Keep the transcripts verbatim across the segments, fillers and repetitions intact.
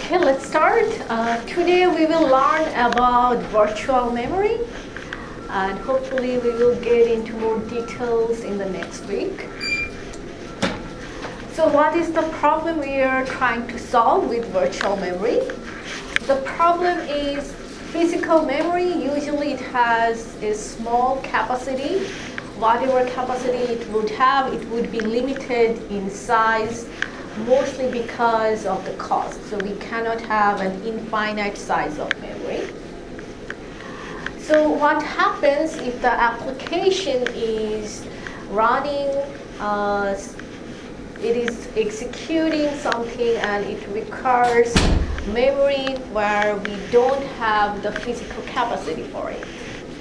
Okay, let's start. Uh, today we will learn about virtual memory, and hopefully we will get into more details in the next week. So what is the problem we are trying to solve with virtual memory? The problem is physical memory. Usually it has a small capacity. Whatever capacity it would have, it would be limited in size, mostly because of the cost. So we cannot have an infinite size of memory. So what happens if the application is running, uh, it is executing something and it requires memory where we don't have the physical capacity for it?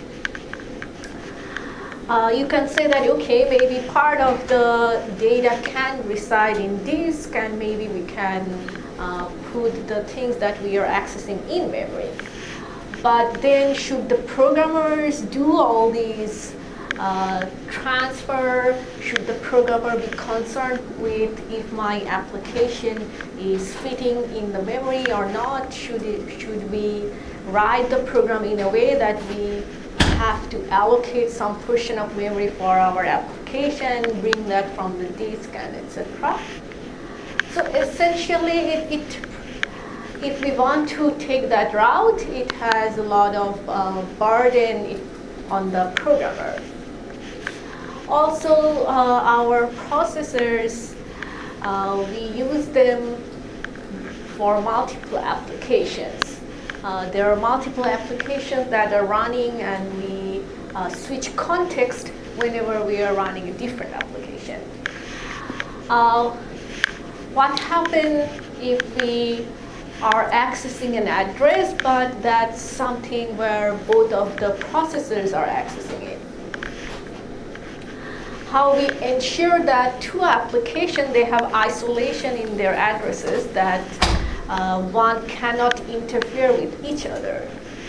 Uh, you can say that, okay, maybe part of the data can reside in disk, and maybe we can uh, put the things that we are accessing in memory. But then should the programmers do all these uh, transfer? Should the programmer be concerned with if my application is fitting in the memory or not? Should, it, should we write the program in a way that we have to allocate some portion of memory for our application, bring that from the disk, and et cetera. So essentially, it, it, if we want to take that route, it has a lot of uh, burden on the programmer. Also, uh, our processors, uh, we use them for multiple applications. Uh, there are multiple applications that are running, and we uh, switch context whenever we are running a different application. Uh, what happens if we are accessing an address, but that's something where both of the processors are accessing it? How we ensure that two applications, they have isolation in their addresses, that Uh, one cannot interfere with each other.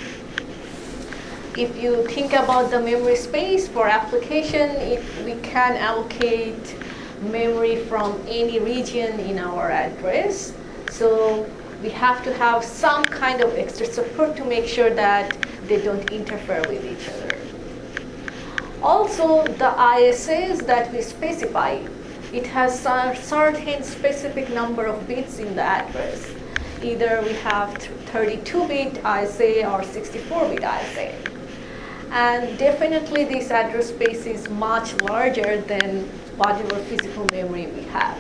If you think about the memory space for application, it, we can allocate memory from any region in our address. So we have to have some kind of extra support to make sure that they don't interfere with each other. Also, the I S As that we specify, it has a certain specific number of bits in the address. Either we have thirty-two bit I S A or sixty-four bit I S A. And definitely this address space is much larger than whatever physical memory we have.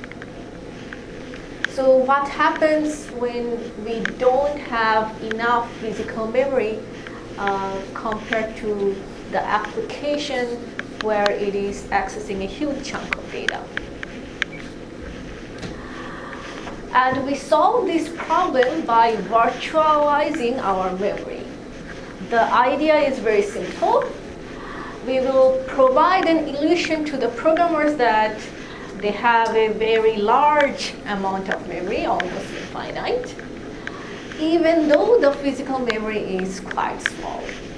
So what happens when we don't have enough physical memory uh, compared to the application where it is accessing a huge chunk of data? And we solve this problem by virtualizing our memory. The idea is very simple. We will provide an illusion to the programmers that they have a very large amount of memory, almost infinite, even though the physical memory is quite small.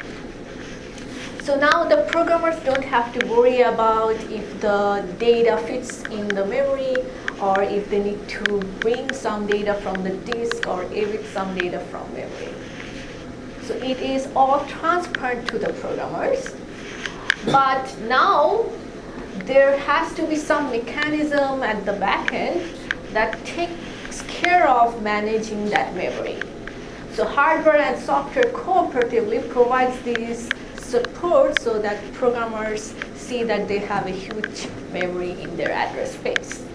So now the programmers don't have to worry about if the data fits in the memory, or if they need to bring some data from the disk or evict some data from memory. So it is all transparent to the programmers. But now there has to be some mechanism at the back end that takes care of managing that memory. So hardware and software cooperatively provides this support so that programmers see that they have a huge memory in their address space.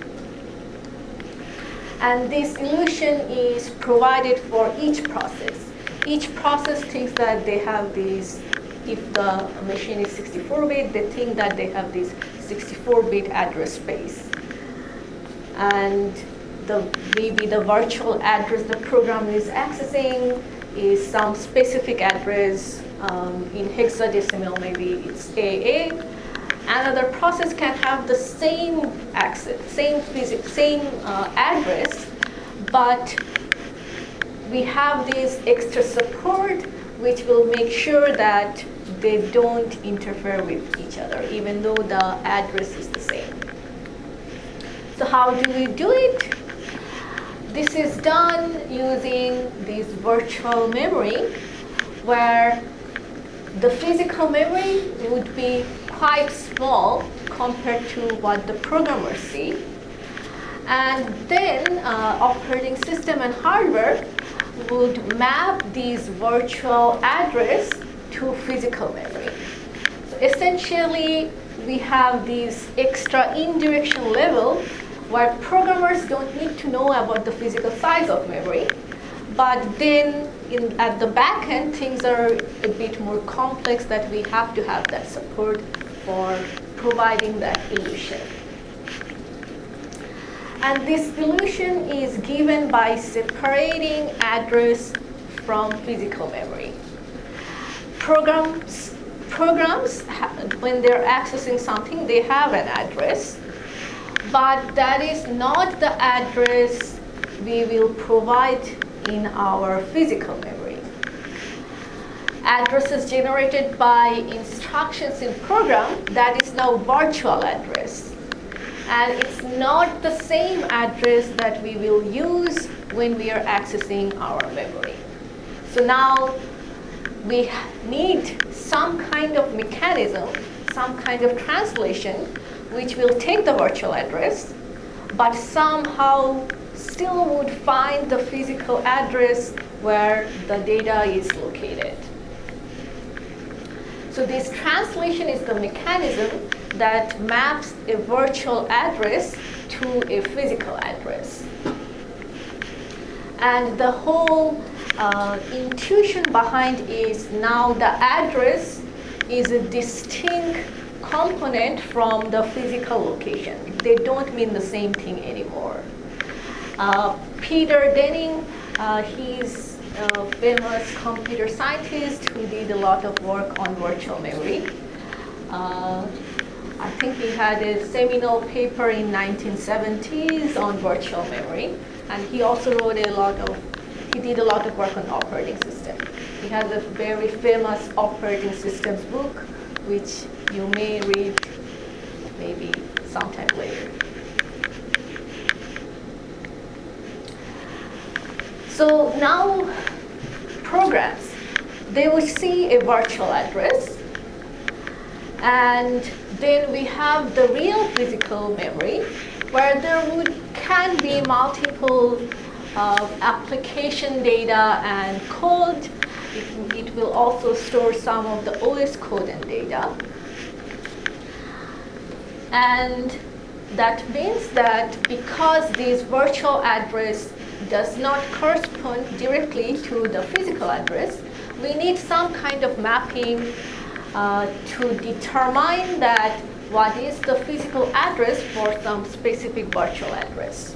And this illusion is provided for each process. Each process thinks that they have these, if the machine is sixty-four bit, they think that they have this sixty-four bit address space. And the, maybe the virtual address the program is accessing is some specific address um, in hexadecimal, maybe it's A A. Another process can have the same access, same physics, same uh, address, but we have this extra support which will make sure that they don't interfere with each other, even though the address is the same. So how do we do it? this is done using this virtual memory, where the physical memory would be quite small compared to what the programmers see. And then uh, operating system and hardware would map this virtual address to physical memory. So essentially, we have this extra indirection level where programmers don't need to know about the physical size of memory. But then in, at the back end, things are a bit more complex that we have to have that support for providing that illusion. And this illusion is given by separating address from physical memory. Programs, programs when they're accessing something, they have an address, but that is not the address we will provide in our physical memory. Addresses generated by instructions in program, that is now virtual address. And it's not the same address that we will use when we are accessing our memory. So now we need some kind of mechanism, some kind of translation, which will take the virtual address, but somehow still would find the physical address where the data is located. So this translation is the mechanism that maps a virtual address to a physical address. And the whole uh, intuition behind is now the address is a distinct component from the physical location. They don't mean the same thing anymore. Uh, Peter Denning, uh, he's a famous computer scientist who did a lot of work on virtual memory. Uh, I think he had a seminal paper in nineteen seventies on virtual memory, and he also wrote a lot of, he did a lot of work on operating system. He has a very famous operating systems book, which you may read maybe sometime later. So now programs, they will see a virtual address, and then we have the real physical memory where there would, can be multiple uh, application data and code. It, it will also store some of the O S code and data. And that means that because this virtual address does not correspond directly to the physical address, we need some kind of mapping uh, to determine that what is the physical address for some specific virtual address.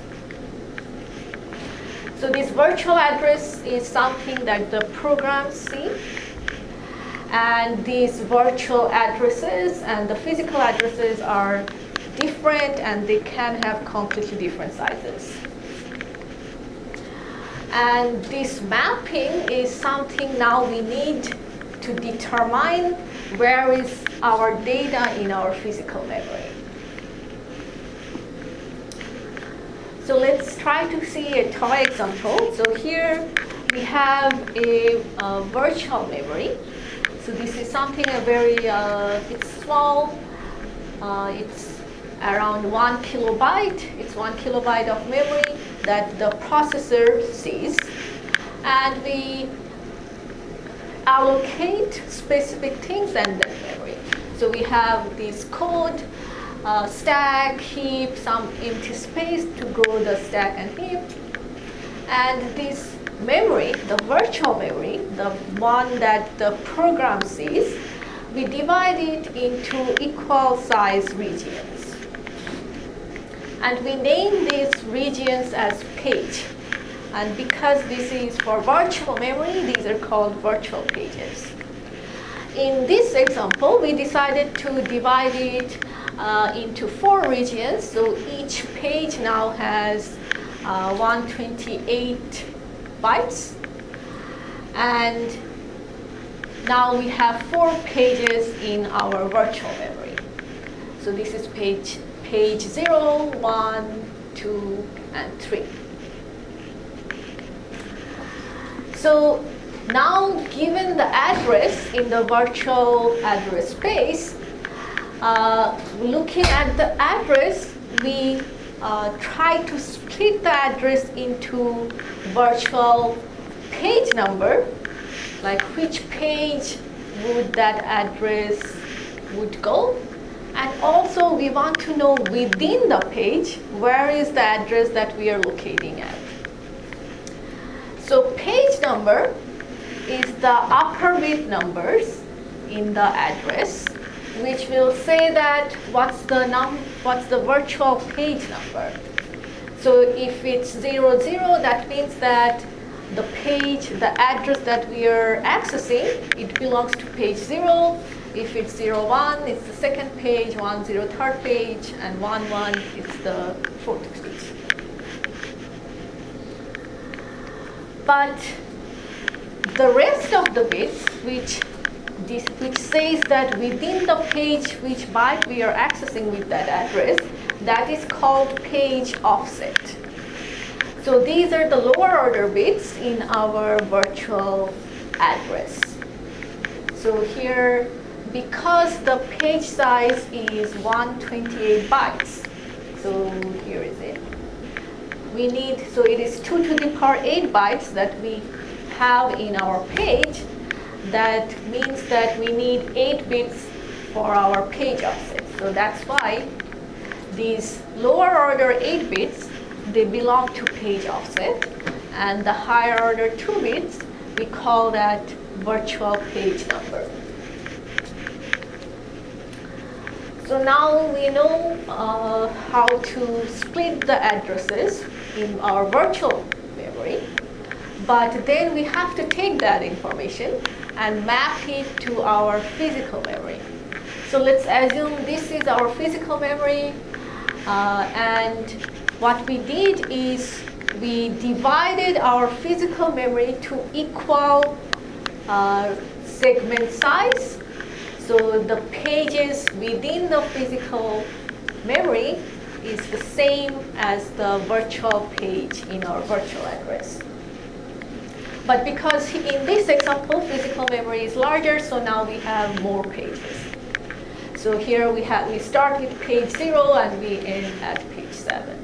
So this virtual address is something that the programs see, and these virtual addresses and the physical addresses are different, and they can have completely different sizes. And this mapping is something now we need to determine where is our data in our physical memory. So let's try to see a toy example. So here we have a, a virtual memory. So this is something a very, uh, it's small, uh, it's around one kilobyte. It's one kilobyte of memory that the processor sees. And we allocate specific things in that memory. So we have this code, uh, stack, heap, some empty space to grow the stack and heap. And this memory, the virtual memory, the one that the program sees, we divide it into equal size regions. And we name these regions as page. And because this is for virtual memory, these are called virtual pages. In this example, we decided to divide it uh, into four regions. So each page now has uh, one hundred twenty-eight bytes. And now we have four pages in our virtual memory. So this is page, page zero, one, two, and three. So now, given the address in the virtual address space, uh, looking at the address, we uh, try to split the address into virtual page number, like which page would that address would go. And also we want to know within the page, where is the address that we are locating at. So page number is the upper bit numbers in the address, which will say that what's the num what's the virtual page number. So if it's zero zero, that means that the page, the address that we are accessing, it belongs to page zero. If it's zero one, it's the second page, one zero third page, and one one, it's the fourth page. But the rest of the bits, which this, which says that within the page which byte we are accessing with that address, that is called page offset. So these are the lower order bits in our virtual address. So here, because the page size is one hundred twenty-eight bytes, so here is it. We need, so it is two to the power eight bytes that we have in our page. That means that we need eight bits for our page offset. So that's why these lower order eight bits, they belong to page offset, and the higher order two bits, we call that virtual page number. So now we know uh, how to split the addresses in our virtual memory, but then we have to take that information and map it to our physical memory. So let's assume this is our physical memory, uh, and what we did is we divided our physical memory to equal uh, segment size. So the pages within the physical memory is the same as the virtual page in our virtual address. But because in this example, physical memory is larger, so now we have more pages. So here we have we start with page zero and we end at page seven.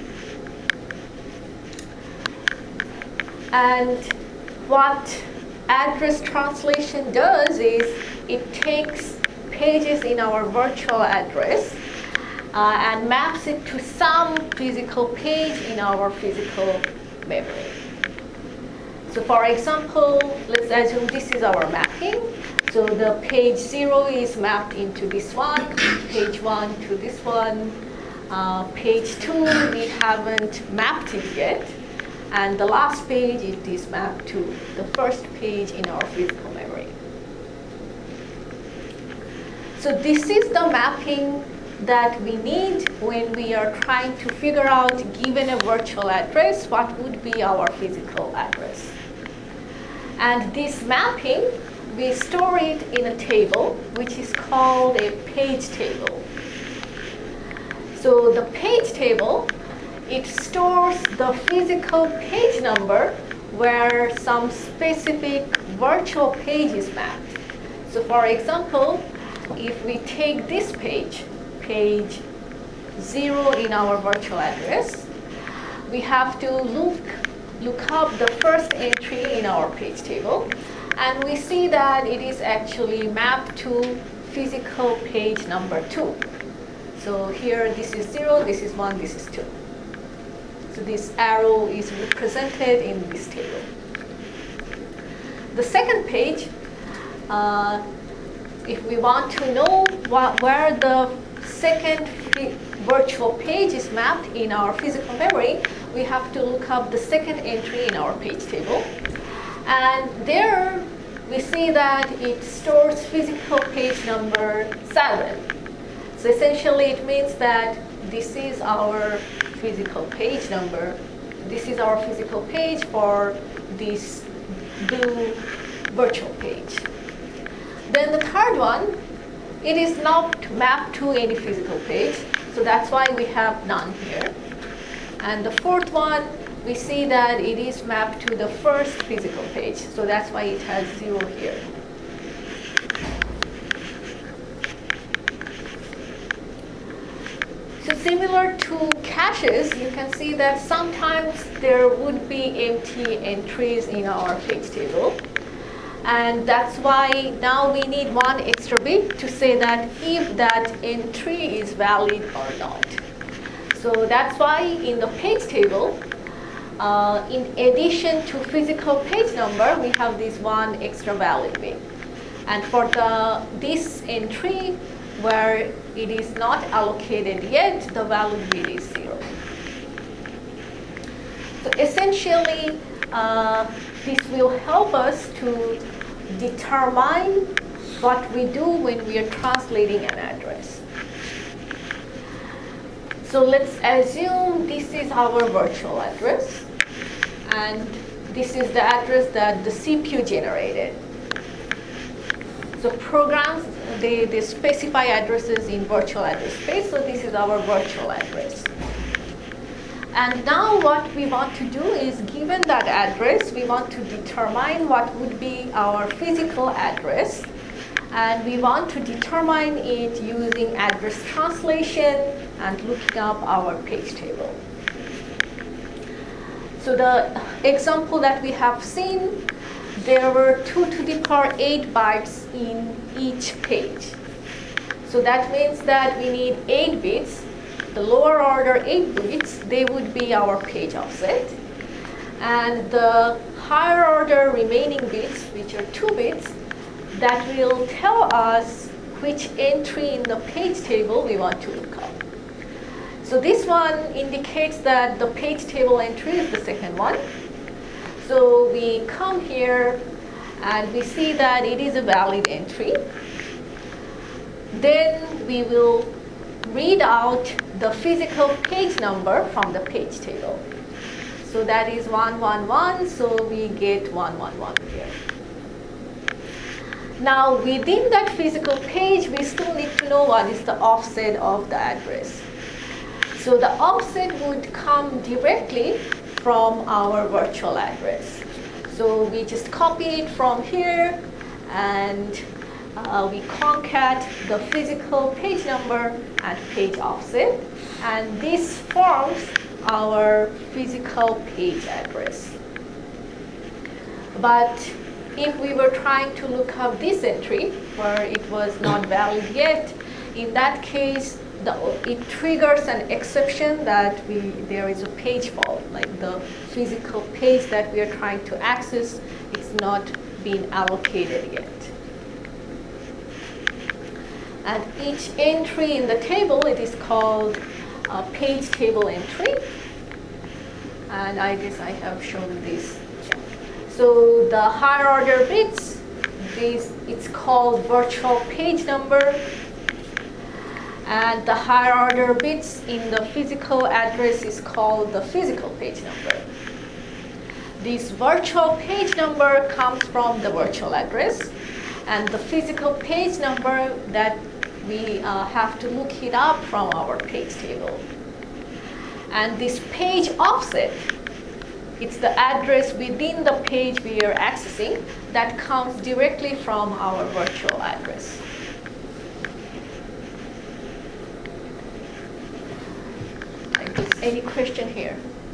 And what address translation does is it takes pages in our virtual address uh, and maps it to some physical page in our physical memory. So for example, let's assume this is our mapping. So the page zero is mapped into this one, page one to this one, uh, page two we haven't mapped it yet, and the last page it is mapped to the first page in our physical memory. So this is the mapping that we need when we are trying to figure out, given a virtual address, what would be our physical address. And this mapping, we store it in a table, which is called a page table. So the page table, it stores the physical page number where some specific virtual page is mapped. So for example, if we take this page, page zero in our virtual address, we have to look, look up the first entry in our page table, and we see that it is actually mapped to physical page number two. So here this is zero, this is one, this is two. So this arrow is represented in this table. The second page, uh, if we want to know what, where the second virtual page is mapped in our physical memory, we have to look up the second entry in our page table. And there we see that it stores physical page number seven. So essentially it means that this is our physical page number. This is our physical page for this blue virtual page. Then the third one, it is not mapped to any physical page, so that's why we have none here. And the fourth one, we see that it is mapped to the first physical page. So that's why it has zero here. So similar to caches, you can see that sometimes there would be empty entries in our page table. And that's why now we need one extra bit to say that if that entry is valid or not. So that's why in the page table, uh, in addition to physical page number, we have this one extra valid bit. And for the this entry where it is not allocated yet, the valid bit is zero. So essentially, uh, this will help us to determine what we do when we are translating an address. So let's assume this is our virtual address, and this is the address that the C P U generated. So programs, they, they specify addresses in virtual address space, so this is our virtual address. And now what we want to do is, given that address, we want to determine what would be our physical address. And we want to determine it using address translation and looking up our page table. So the example that we have seen, there were two to the power eight bytes in each page. So that means that we need eight bits. The lower order eight bits, they would be our page offset. And the higher order remaining bits, which are two bits, that will tell us which entry in the page table we want to look up. So this one indicates that the page table entry is the second one. So we come here and we see that it is a valid entry. Then we will read out the physical page number from the page table. So that is one one one, so we get one one one here. Now within that physical page, we still need to know what is the offset of the address. So the offset would come directly from our virtual address. So we just copy it from here, and uh, we concat the physical page number and page offset, and this forms our physical page address. But if we were trying to look up this entry where it was not valid yet, in that case, the, it triggers an exception that we, there is a page fault, like the physical page that we are trying to access, it's not being allocated yet. And each entry in the table, it is called a page table entry. And I guess I have shown this. So the higher order bits, this, it's called virtual page number. And the higher order bits in the physical address is called the physical page number. This virtual page number comes from the virtual address. And the physical page number, that we uh, have to look it up from our page table. And this page offset, it's the address within the page we are accessing that comes directly from our virtual address. Any question here?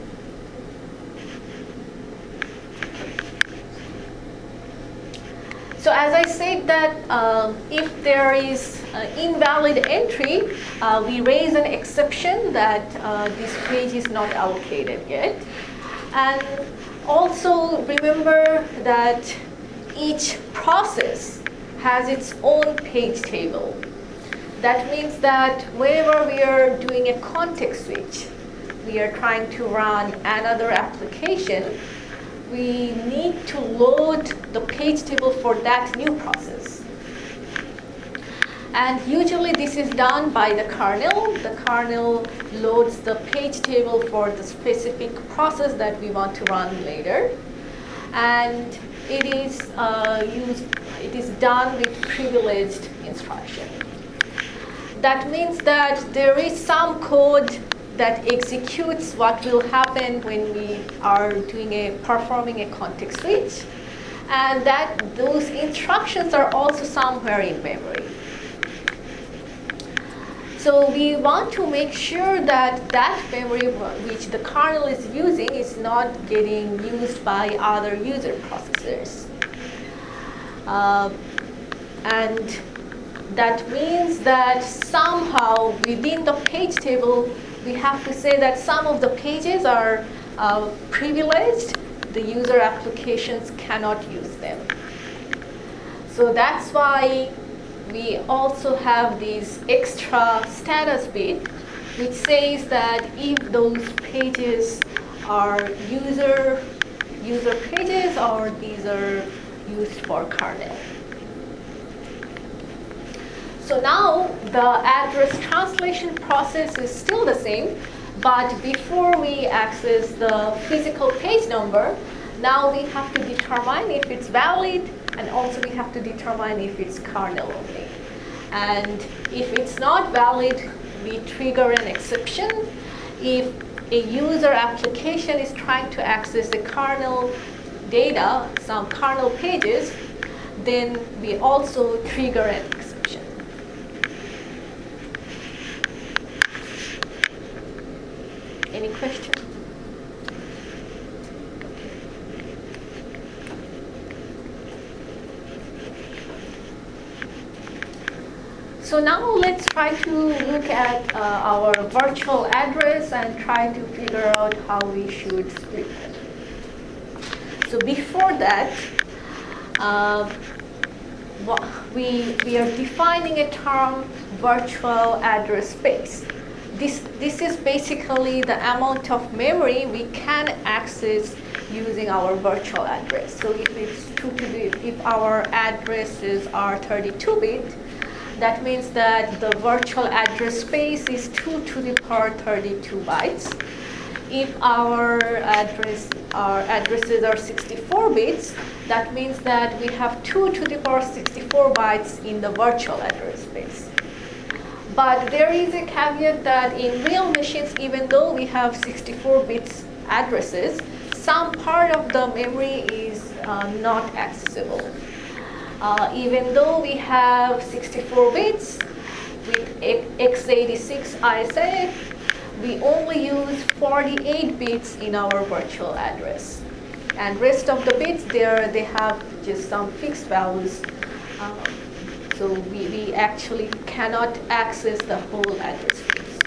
So as I said that um, if there is an invalid entry, uh, we raise an exception that uh, this page is not allocated yet. And also remember that each process has its own page table. That means that whenever we are doing a context switch, we are trying to run another application, we need to load the page table for that new process. And usually this is done by the kernel. The kernel loads the page table for the specific process that we want to run later. And it is uh, used, it is done with privileged instruction. That means that there is some code that executes what will happen when we are doing a performing a context switch, and that those instructions are also somewhere in memory. So we want to make sure that that memory which the kernel is using is not getting used by other user processors. Uh, and that means that somehow within the page table, we have to say that some of the pages are uh, privileged. The user applications cannot use them. So that's why we also have this extra status bit, which says that if those pages are user user pages, or these are used for kernel. So now the address translation process is still the same, but before we access the physical page number, now we have to determine if it's valid, and also we have to determine if it's kernel only. And if it's not valid, we trigger an exception. If a user application is trying to access the kernel data, some kernel pages, then we also trigger an exception. Any questions? So now let's try to look at uh, our virtual address and try to figure out how we should split it. So before that, uh, we, we are defining a term virtual address space. This, this is basically the amount of memory we can access using our virtual address. So if it's two to the, if our addresses are thirty-two bit, that means that the virtual address space is two to the power thirty-two bytes. If our address, our addresses are sixty-four bits, that means that we have two to the power sixty-four bytes in the virtual address space. But there is a caveat that in real machines, even though we have sixty-four bits addresses, some part of the memory is uh, not accessible. Uh, even though we have sixty-four bits with x eighty-six I S A, we only use forty-eight bits in our virtual address. And rest of the bits, there they have just some fixed values. Um, so we, we actually cannot access the whole address space.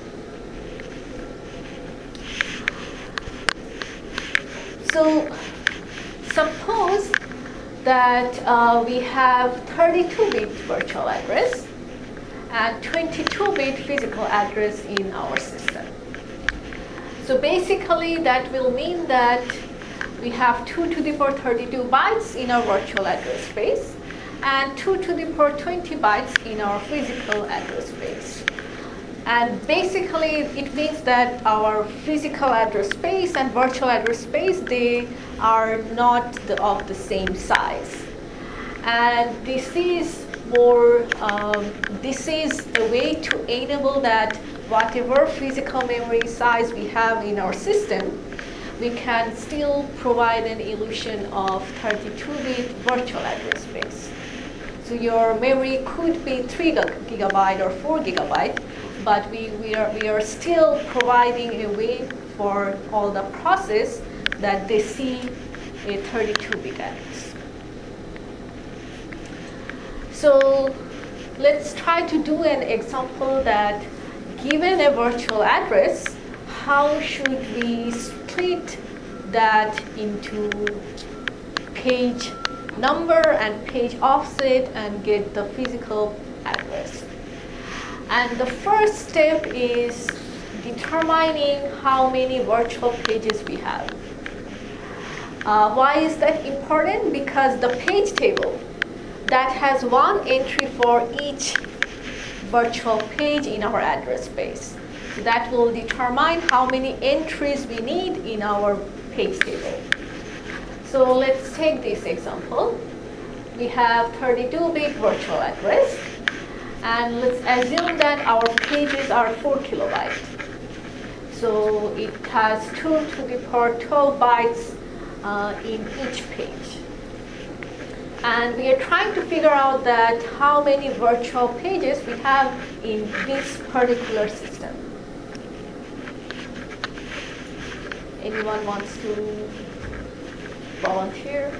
So suppose that uh, we have thirty-two bit virtual address and twenty-two bit physical address in our system. So basically that will mean that we have two to the power thirty-two bytes in our virtual address space and two to the power twenty bytes in our physical address space. And basically it means that our physical address space and virtual address space, they are not the, of the same size. And this is more, um, this is a way to enable that whatever physical memory size we have in our system, we can still provide an illusion of thirty-two bit virtual address space. So your memory could be three gigabyte or four gigabyte, but we, we, are, we are still providing a way for all the process that they see a thirty-two bit address. So let's try to do an example that given a virtual address, how should we split that into page number and page offset and get the physical address. And the first step is determining how many virtual pages we have. Uh, why is that important? Because the page table that has one entry for each virtual page in our address space. So that will determine how many entries we need in our page table. So let's take this example. We have thirty-two bit virtual address, and let's assume that our pages are four kilobytes. So it has two to the power twelve bytes uh, in each page. And we are trying to figure out that how many virtual pages we have in this particular system. Anyone wants to volunteer?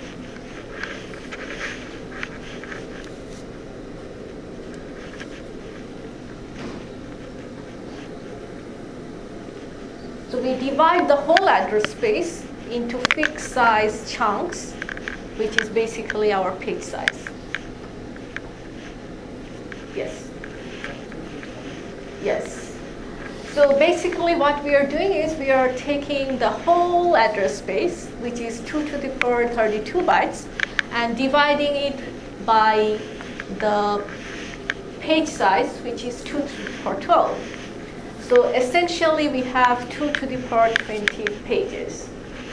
So we divide the whole address space into fixed size chunks, which is basically our page size. Yes. Yes. So basically what we are doing is we are taking the whole address space, which is two to the power thirty-two bytes, and dividing it by the page size, which is two to the power twelve. So essentially we have two to the power twenty pages.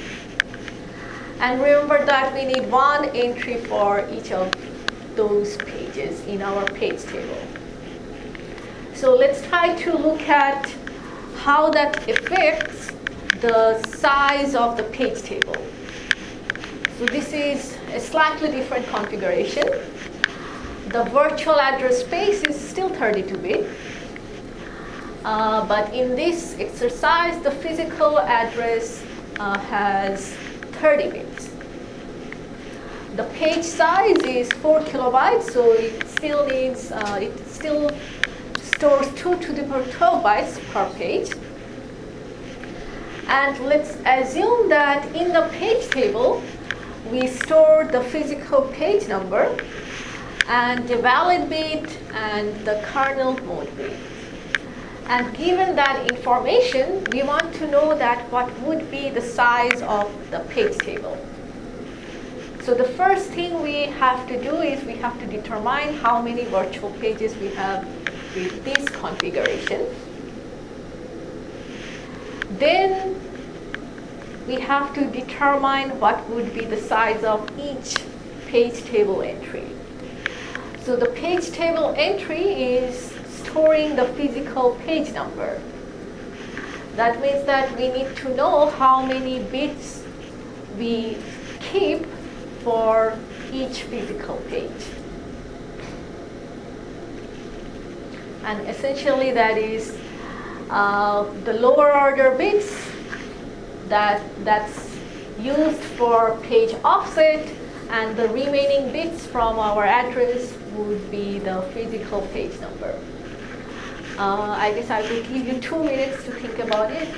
And remember that we need one entry for each of those pages in our page table. So let's try to look at how that affects the size of the page table. So this is a slightly different configuration. The virtual address space is still thirty-two bit. Uh, but in this exercise, the physical address uh, has thirty bits. The page size is four kilobytes, so it still needs, uh, it still stores two to the power twelve bytes per page. And let's assume that in the page table, we store the physical page number and the valid bit and the kernel mode bit. And given that information, we want to know that what would be the size of the page table. So the first thing we have to do is we have to determine how many virtual pages we have with this configuration. Then we have to determine what would be the size of each page table entry. So the page table entry is storing the physical page number. That means that we need to know how many bits we keep for each physical page. And essentially that is uh, the lower order bits that, that's used for page offset, and the remaining bits from our address would be the physical page number. Uh, I guess I will give you two minutes to think about it.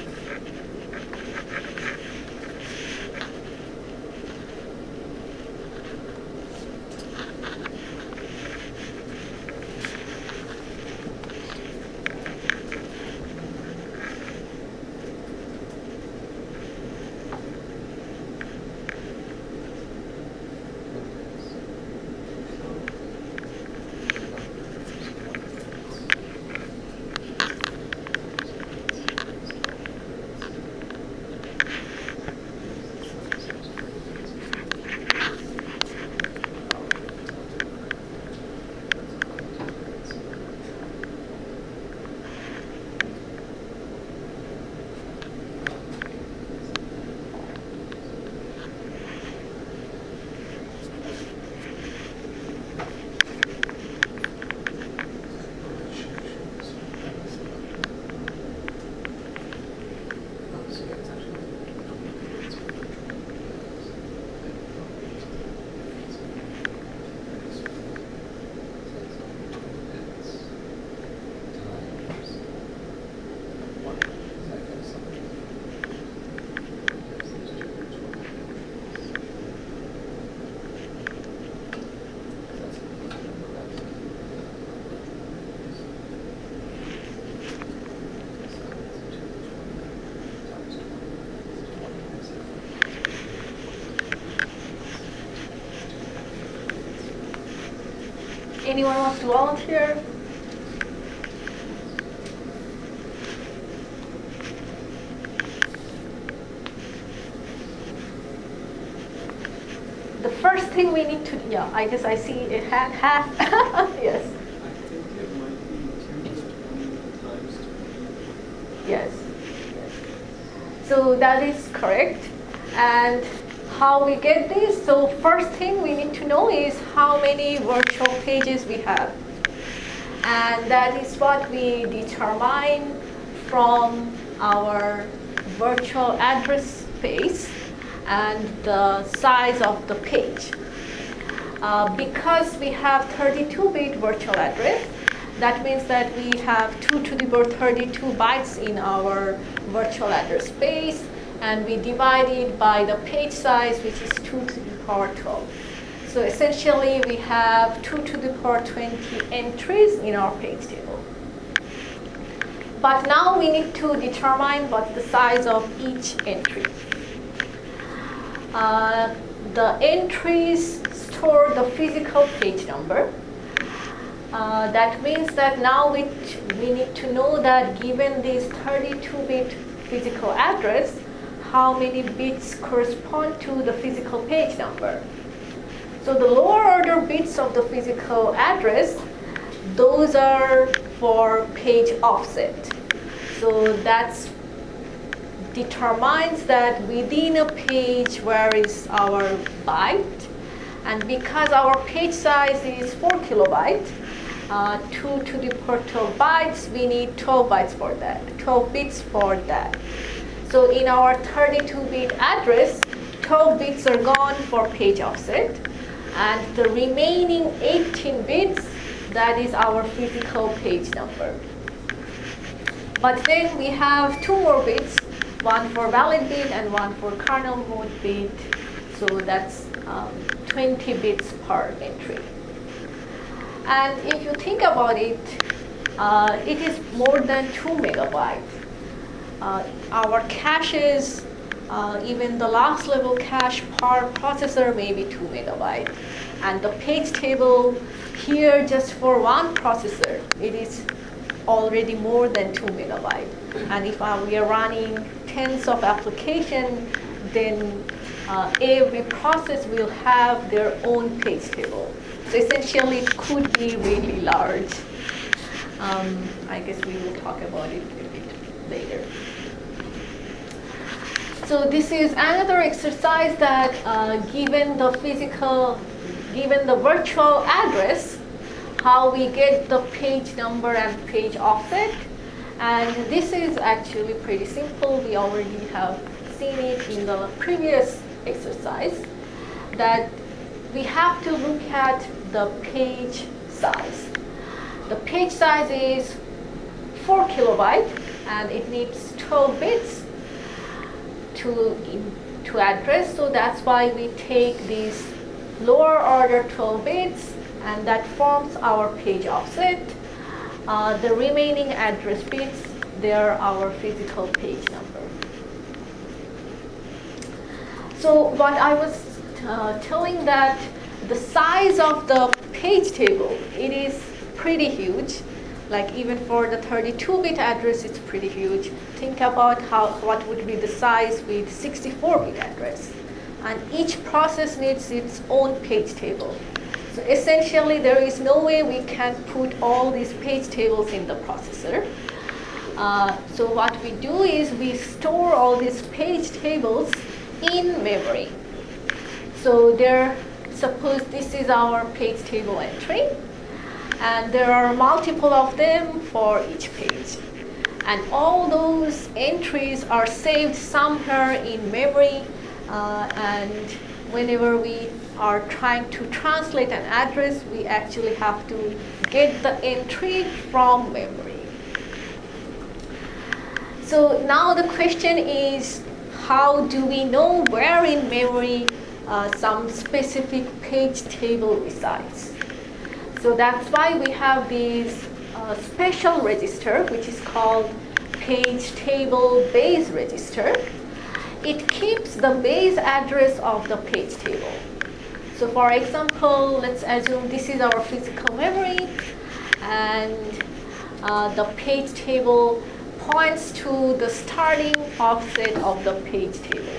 Anyone wants to volunteer? The first thing we need to, yeah, I guess I see it had half, yes. I think it might be ten to twenty times twenty. Yes. So that is correct. And how we get this? So first thing we need to know is how many virtual pages we have. And that is what we determine from our virtual address space and the size of the page. Uh, because we have thirty-two bit virtual address, that means that we have two to the power thirty-two bytes in our virtual address space, and we divide it by the page size, which is two to the power twelve. So essentially, we have two to the power twenty entries in our page table. But now we need to determine what's the size of each entry. Uh, the entries store the physical page number. Uh, that means that now we, we need to know that given this thirty-two bit physical address, how many bits correspond to the physical page number. So the lower order bits of the physical address, those are for page offset. So that determines that within a page where is our byte, and because our page size is four kilobyte, uh, two to the power twelve bytes, we need twelve bytes for that, twelve bits for that. So in our thirty-two bit address, twelve bits are gone for page offset, and the remaining eighteen bits, that is our physical page number. But then we have two more bits, one for valid bit and one for kernel mode bit. So that's um, twenty bits per entry. And if you think about it, uh, it is more than two megabytes. Uh, our caches, uh, even the last level cache per processor may be two megabytes. And the page table here, just for one processor, it is already more than two megabytes. And if uh, we are running tens of applications, then uh, every process will have their own page table. So essentially, it could be really large. Um, I guess we will talk about it a bit later. So this is another exercise that uh, given the physical, given the virtual address, how we get the page number and page offset. And this is actually pretty simple. We already have seen it in the previous exercise, that we have to look at the page size. The page size is four kilobyte, and it needs twelve bits to, to address. So that's why we take these lower order twelve bits, and that forms our page offset. Uh, the remaining address bits, they are our physical page number. So what I was uh, telling that the size of the page table, it is pretty huge. Like even for the thirty-two bit address, it's pretty huge. Think about how what would be the size with sixty-four bit address. And each process needs its own page table. So essentially, there is no way we can put all these page tables in the processor. Uh, so what we do is we store all these page tables in memory. So there, suppose this is our page table entry, and there are multiple of them for each page. And all those entries are saved somewhere in memory, uh, and whenever we are trying to translate an address, we actually have to get the entry from memory. So now the question is, how do we know where in memory uh, some specific page table resides? So that's why we have this uh, special register, which is called page table base register. It keeps the base address of the page table. So for example, let's assume this is our physical memory, and uh, the page table points to the starting offset of the page table.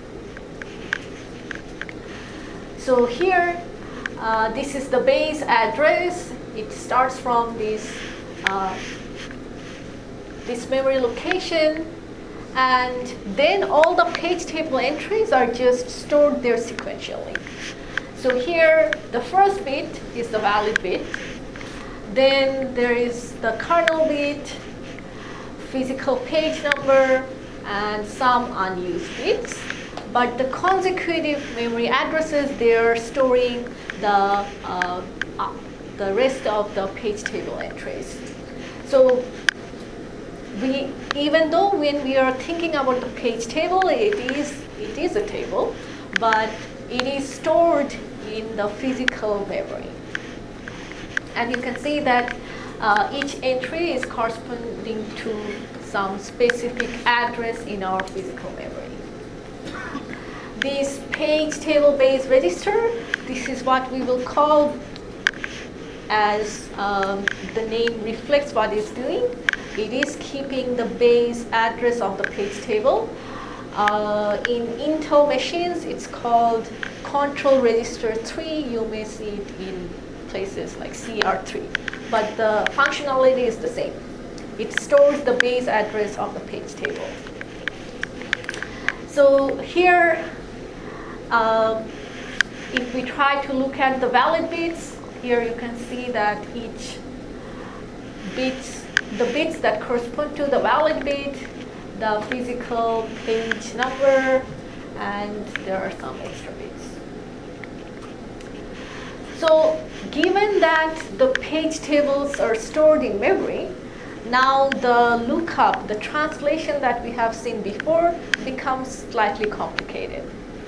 So here, uh, this is the base address. It starts from this, uh, this memory location, and then all the page table entries are just stored there sequentially. So here, the first bit is the valid bit. Then there is the kernel bit, physical page number, and some unused bits. But the consecutive memory addresses, they're storing the, uh, uh, the rest of the page table entries. So we, even though when we are thinking about the page table, it is, it is a table, but it is stored in the physical memory. And you can see that uh, each entry is corresponding to some specific address in our physical memory. This page table base register, this is what we will call, as um, the name reflects what it's doing. It is keeping the base address of the page table. Uh, in Intel machines, it's called control register three. You may see it in places like C R three, but the functionality is the same. It stores the base address of the page table. So here, um, if we try to look at the valid bits, here you can see that each bits, the bits that correspond to the valid bit, the physical page number, and there are some extra bits. So given that the page tables are stored in memory, now the lookup, the translation that we have seen before, becomes slightly complicated.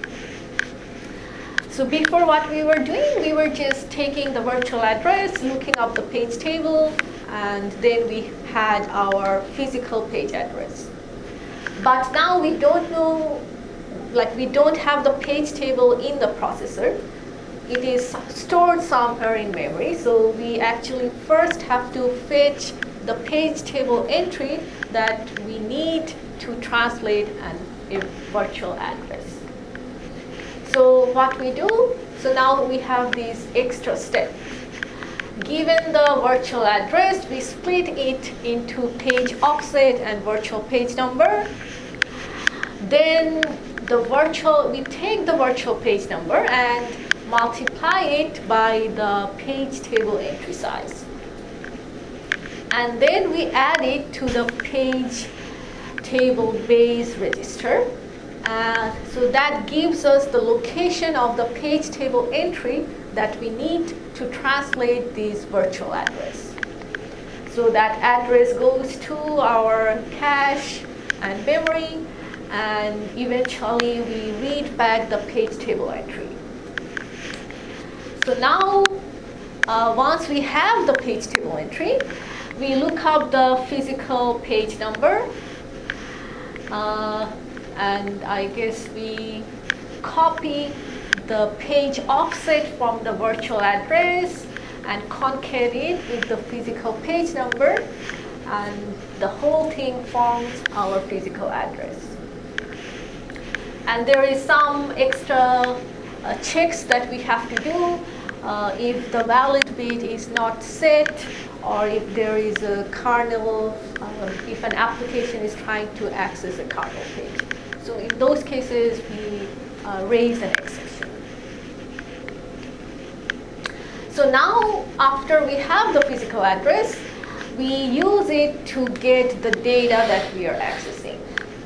So before, what we were doing, we were just taking the virtual address, looking up the page table, and then we had our physical page address. But now we don't know, like we don't have the page table in the processor. It is stored somewhere in memory, so we actually first have to fetch the page table entry that we need to translate an, a virtual address. So what we do, so now we have this extra step. Given the virtual address, we split it into page offset and virtual page number. Then the virtual, we take the virtual page number and multiply it by the page table entry size. And then we add it to the page table base register. Uh, so that gives us the location of the page table entry that we need to translate this virtual address. So that address goes to our cache and memory, and eventually we read back the page table entry. So now, uh, once we have the page table entry, we look up the physical page number, uh, and I guess we copy the page offset from the virtual address and concat it with the physical page number, and the whole thing forms our physical address. And there is some extra uh, checks that we have to do uh, if the valid bit is not set, or if there is a kernel, uh, if an application is trying to access a kernel page. So in those cases, we uh, raise an exception. So now, after we have the physical address, we use it to get the data that we are accessing.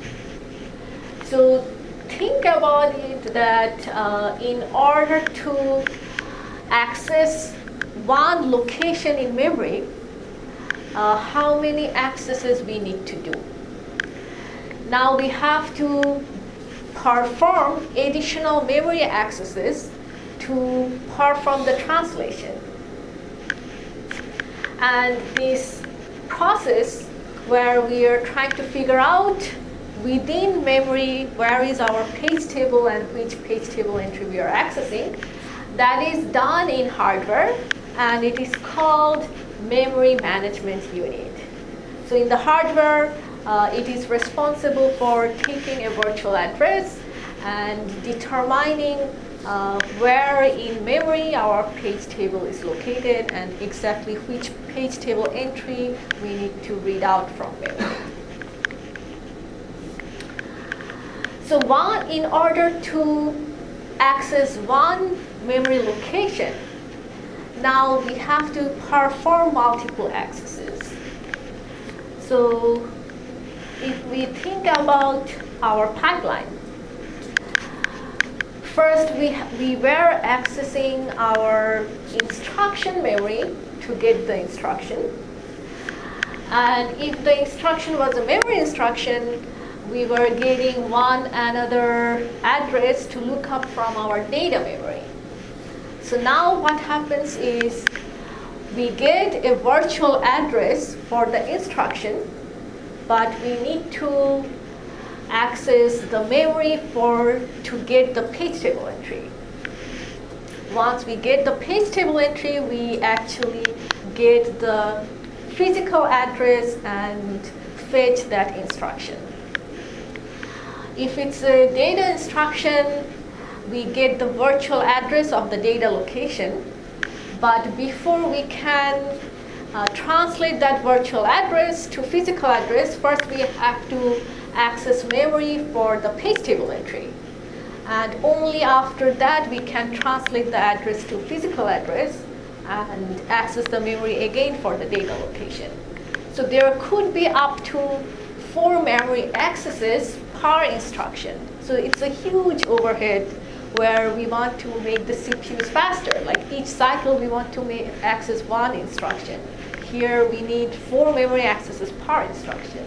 So think about it that uh, in order to access one location in memory, uh, how many accesses we need to do. Now we have to perform additional memory accesses to perform the translation. And this process where we are trying to figure out within memory where is our page table and which page table entry we are accessing, that is done in hardware, and it is called memory management unit. So in the hardware, uh, it is responsible for taking a virtual address and determining uh, where in memory our page table is located and exactly which page table entry we need to read out from memory. So one, in order to access one memory location, now we have to perform multiple accesses. So if we think about our pipeline, first we, we were accessing our instruction memory to get the instruction. And if the instruction was a memory instruction, we were getting one another address to look up from our data memory. So now what happens is we get a virtual address for the instruction, but we need to access the memory for to get the page table entry. Once we get the page table entry, we actually get the physical address and fetch that instruction. If it's a data instruction, we get the virtual address of the data location, but before we can uh, translate that virtual address to physical address, first we have to access memory for the page table entry. And only after that we can translate the address to physical address and access the memory again for the data location. So there could be up to four memory accesses per instruction. So it's a huge overhead where we want to make the C P Us faster. Like each cycle we want to make access one instruction. Here we need four memory accesses per instruction.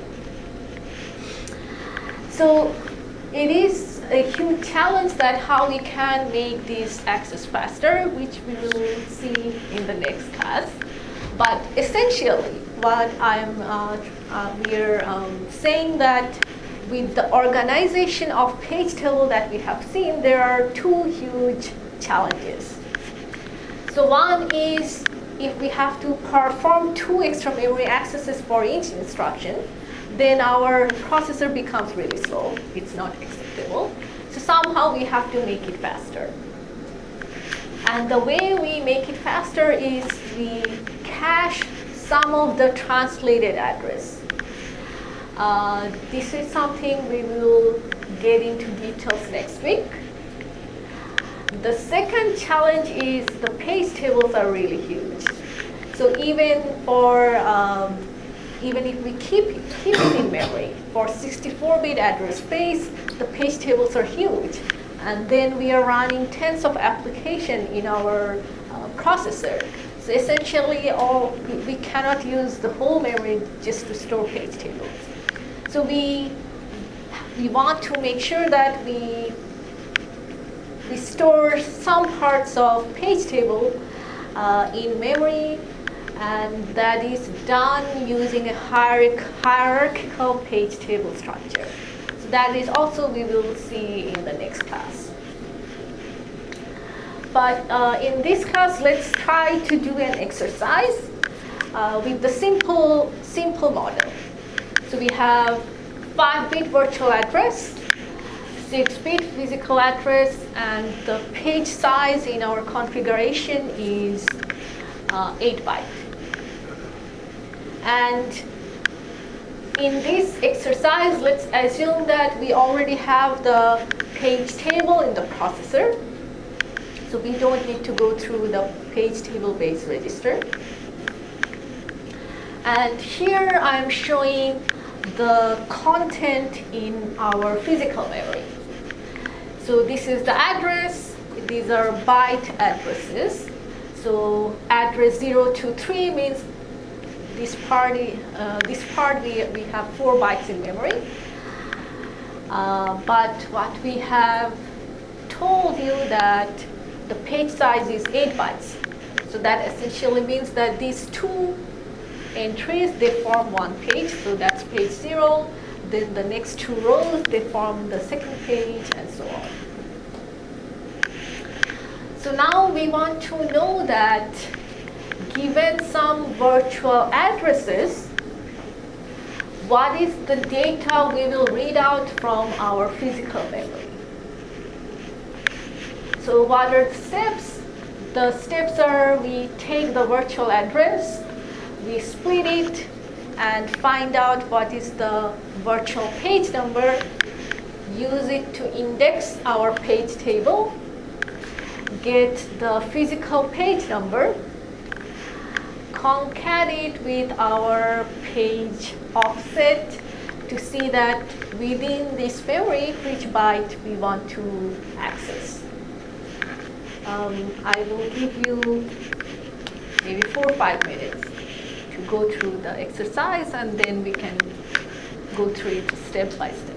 So it is a huge challenge that how we can make this access faster, which we will see in the next class. But essentially, what I'm uh, uh, we're um, saying that with the organization of page table that we have seen, there are two huge challenges. So one is if we have to perform two extra memory accesses for each instruction, then our processor becomes really slow. It's not acceptable. So somehow we have to make it faster. And the way we make it faster is we cache some of the translated address. Uh, this is something we will get into details next week. The second challenge is the page tables are really huge. So even for um, even if we keep keep it in memory for sixty-four bit address space, the page tables are huge, and then we are running tens of applications in our uh, processor. So essentially, all we, we cannot use the whole memory just to store page tables. So we we want to make sure that we we store some parts of page table uh, in memory, and that is done using a hierarch hierarchical page table structure. So that is also we will see in the next class. But uh, in this class, let's try to do an exercise uh, with the simple simple model. So we have five bit virtual address, six bit physical address, and the page size in our configuration is uh, eight byte. And in this exercise, let's assume that we already have the page table in the processor. So we don't need to go through the page table base register. And here I'm showing the content in our physical memory. So this is the address. These are byte addresses. So address zero two three means this part, uh, this part we, we have four bytes in memory. Uh, but what we have told you that the page size is eight bytes. So that essentially means that these two entries, they form one page. So that's page zero. Then the next two rows, they form the second page, and so on. So now we want to know that given some virtual addresses, what is the data we will read out from our physical memory? So what are the steps? The steps are we take the virtual address, we split it, and find out what is the virtual page number. use it to index our page table, get the physical page number, concat it with our page offset to see that within this memory which byte we want to access. Um, I will give you maybe four or five minutes to go through the exercise, and then we can go through it step by step.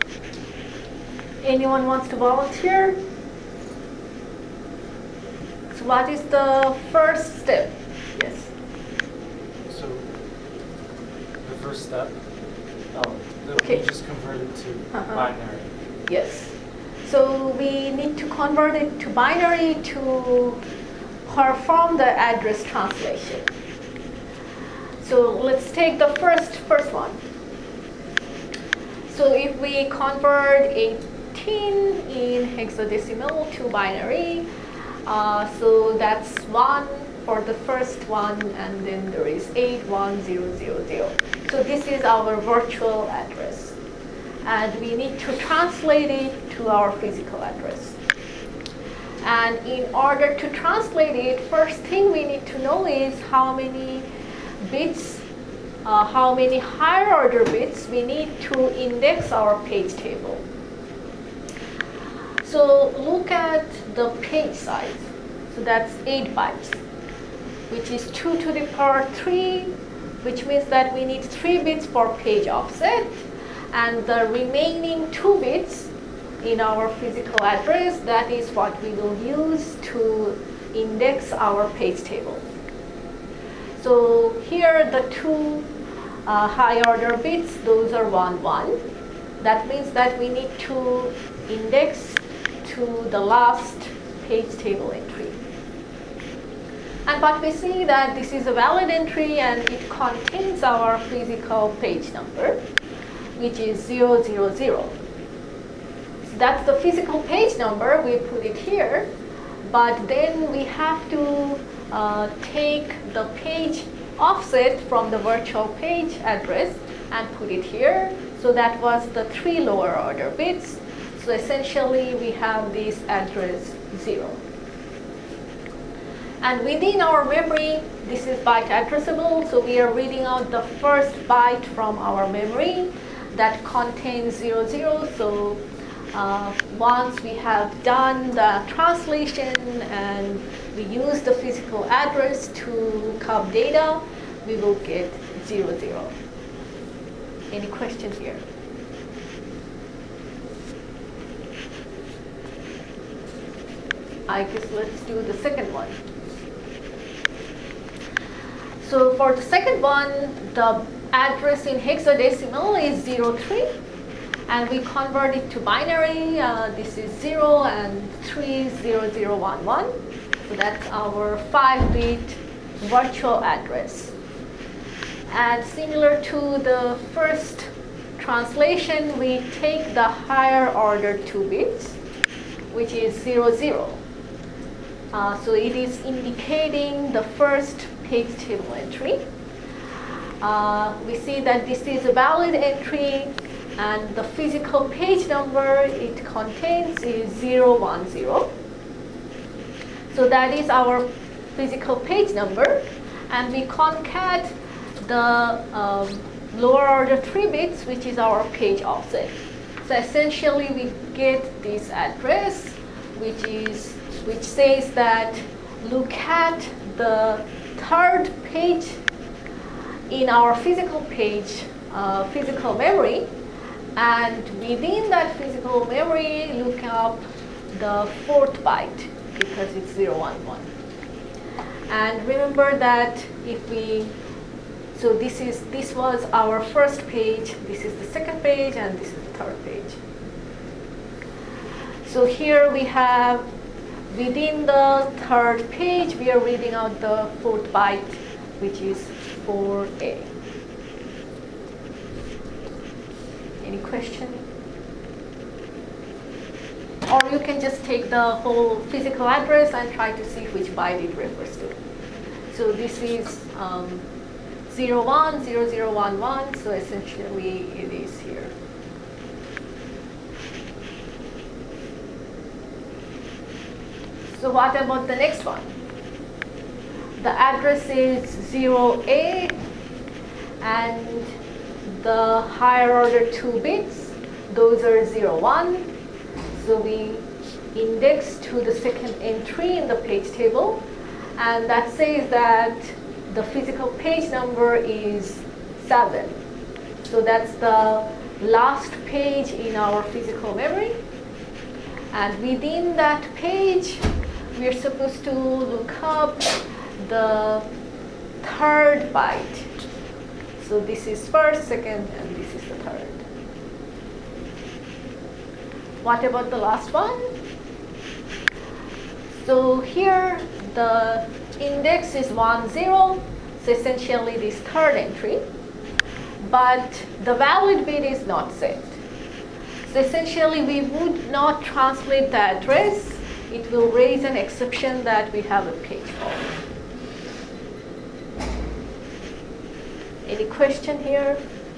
Anyone wants to volunteer? So what is the first step? Yes. So the first step, oh, the Okay. page is converted to Uh-huh. binary. Yes. So we need to convert it to binary to perform the address translation. So let's take the first first one. So if we convert eighteen in hexadecimal to binary, uh, so that's one for the first one, and then there is eight one zero zero zero. So this is our virtual address, and we need to translate it to our physical address. And in order to translate it, first thing we need to know is how many bits, uh, how many higher order bits we need to index our page table. So look at the page size. So that's eight bytes, which is two to the power three, which means that we need three bits for page offset, and the remaining two bits in our physical address, that is what we will use to index our page table. So here the two uh, high order bits, those are one one. That means that we need to index to the last page table entry. And but we see that this is a valid entry and it contains our physical page number, which is zero zero zero. That's the physical page number, we put it here, but then we have to uh, take the page offset from the virtual page address and put it here. So that was the three lower order bits. So essentially we have this address zero. And within our memory, this is byte addressable, so we are reading out the first byte from our memory that contains zero zero. So Uh, once we have done the translation and we use the physical address to look up data, we will get zero zero. Any questions here? I guess let's do the second one. So for the second one, the address in hexadecimal is zero three. And we convert it to binary. Uh, this is zero and three zero zero one one. So that's our five bit virtual address. And similar to the first translation, we take the higher order two bits, which is zero zero. Uh, so it is indicating the first page table entry. Uh, we see that this is a valid entry. And the physical page number it contains is zero one zero. So that is our physical page number. And we concat the um, lower order three bits, which is our page offset. So essentially we get this address, which is which says that look at the third page in our physical page, uh, physical memory. And within that physical memory, look up the fourth byte because it's zero one one. And remember that if we, so this is this was our first page, this is the second page, and this is the third page. So here we have within the third page, we are reading out the fourth byte, which is four A. Any question? Or you can just take the whole physical address and try to see which byte it refers to. So this is um, zero one zero zero one one, so essentially it is here. So what about the next one? The address is zero A and the higher order two bits, those are zero one. So we index to the second entry in the page table, and that says that the physical page number is seven. So that's the last page in our physical memory. And within that page, we're supposed to look up the third byte. So this is first, second, and this is the third. What about the last one? So here the index is one, zero, so essentially this third entry, but the valid bit is not set. So essentially we would not translate the address. It will raise an exception that we have a page fault. Any question here?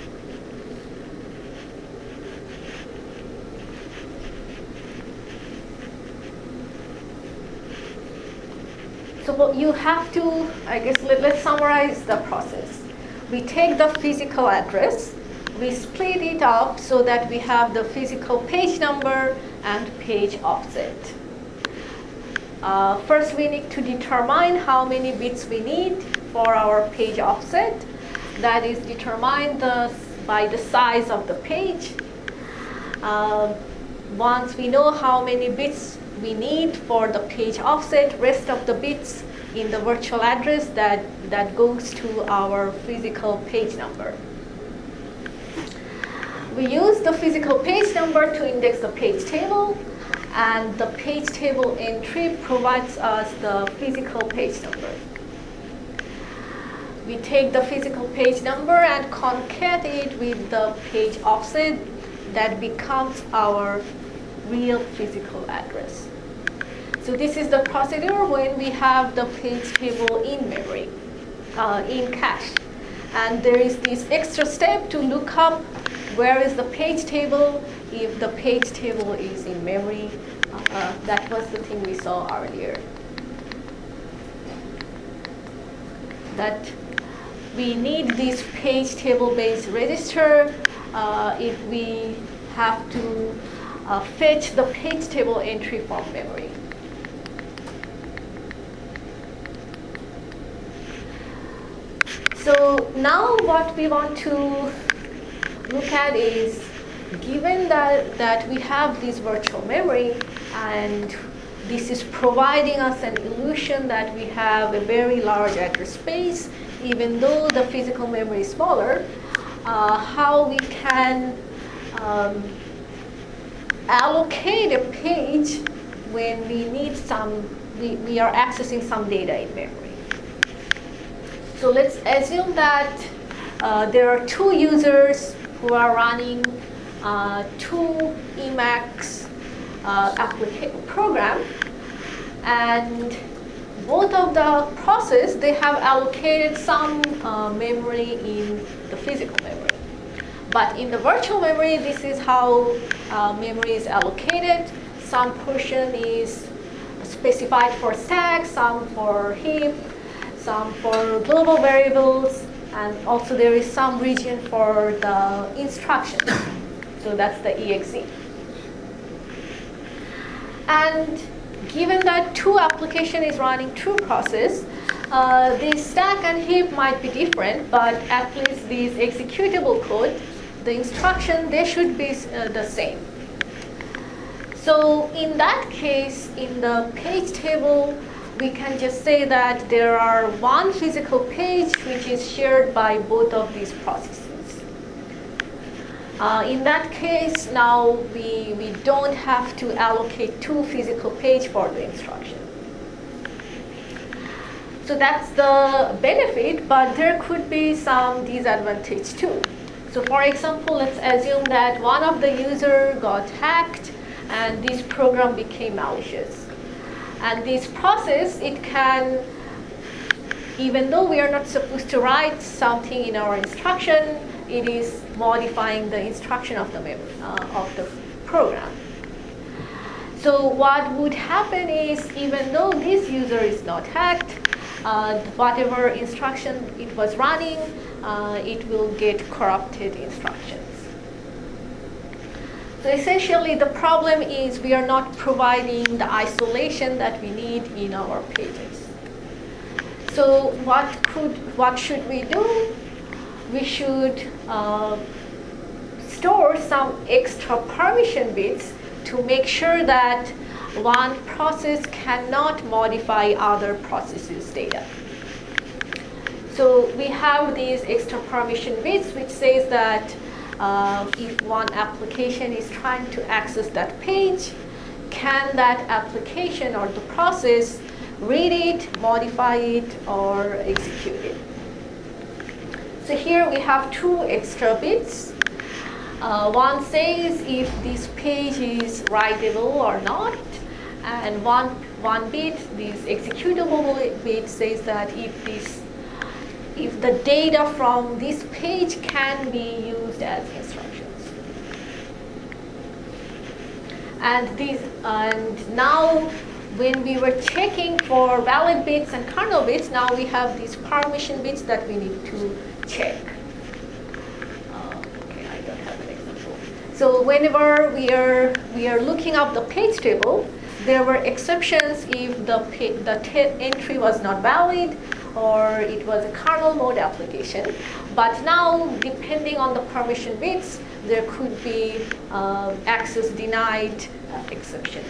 So what you have to, I guess, let, let's summarize the process. We take the physical address, we split it up so that we have the physical page number and page offset. Uh, first, we need to determine how many bits we need for our page offset. That is determined the, by the size of the page. Uh, once we know how many bits we need for the page offset, rest of the bits in the virtual address that, that goes to our physical page number. We use the physical page number to index the page table, and the page table entry provides us the physical page number. We take the physical page number and concat it with the page offset that becomes our real physical address. So this is the procedure when we have the page table in memory, uh, in cache. And there is this extra step to look up where is the page table if the page table is in memory. Uh, that was the thing we saw earlier. That we need this page table based register uh, if we have to uh, fetch the page table entry from memory. So now what we want to look at is, given that, that we have this virtual memory and this is providing us an illusion that we have a very large address space, even though the physical memory is smaller, uh, how we can um, allocate a page when we need some, we, we are accessing some data in memory. So let's assume that uh, there are two users who are running uh, two Emacs uh, application program, and both of the process, they have allocated some uh, memory in the physical memory. But in the virtual memory, this is how uh, memory is allocated. Some portion is specified for stack, some for heap, some for global variables, and also there is some region for the instructions. So that's the E X E. And given that two application is running two process, uh, the stack and heap might be different, but at least these executable code, the instruction, they should be uh, the same. So in that case, in the page table, we can just say that there are one physical page which is shared by both of these processes. Uh, in that case, now we, we don't have to allocate two physical page for the instruction. So that's the benefit, but there could be some disadvantage too. So for example, let's assume that one of the user got hacked and this program became malicious. And this process, it can, even though we are not supposed to write something in our instruction, it is modifying the instruction of the memory, uh, of the program. So what would happen is, even though this user is not hacked, uh, whatever instruction it was running, uh, it will get corrupted instructions. So essentially, the problem is we are not providing the isolation that we need in our pages. So what could, what should we do? We should uh, store some extra permission bits to make sure that one process cannot modify other processes' data. So we have these extra permission bits which says that uh, if one application is trying to access that page, can that application or the process read it, modify it, or execute it? So here we have two extra bits. Uh, one says if this page is writable or not, and one, one bit, this executable bit, says that if, this, if the data from this page can be used as instructions. And, these, and now when we were checking for valid bits and kernel bits, now we have these permission bits that we need to check. So whenever we are, we are looking up the page table, there were exceptions if the, the entry was not valid or it was a kernel mode application. But now, depending on the permission bits, there could be uh, access denied uh, exceptions.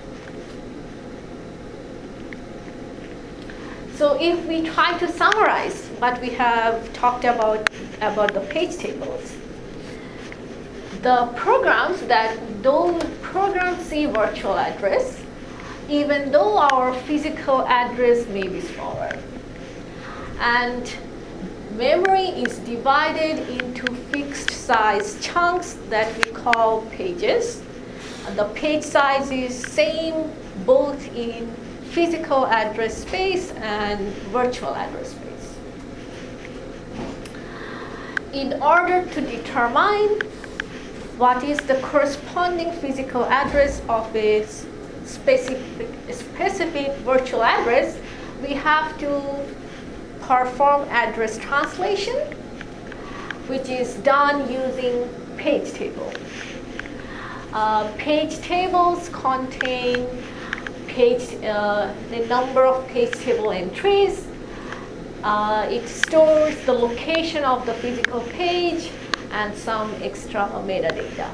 So if we try to summarize what we have talked about about the page tables, the programs that those programs see virtual address, even though our physical address may be smaller. And memory is divided into fixed size chunks that we call pages. And the page size is same both in physical address space and virtual address space. In order to determine what is the corresponding physical address of a specific, specific virtual address, we have to perform address translation, which is done using page table. Uh, page tables contain page, uh, the number of page table entries. Uh, it stores the location of the physical page and some extra metadata.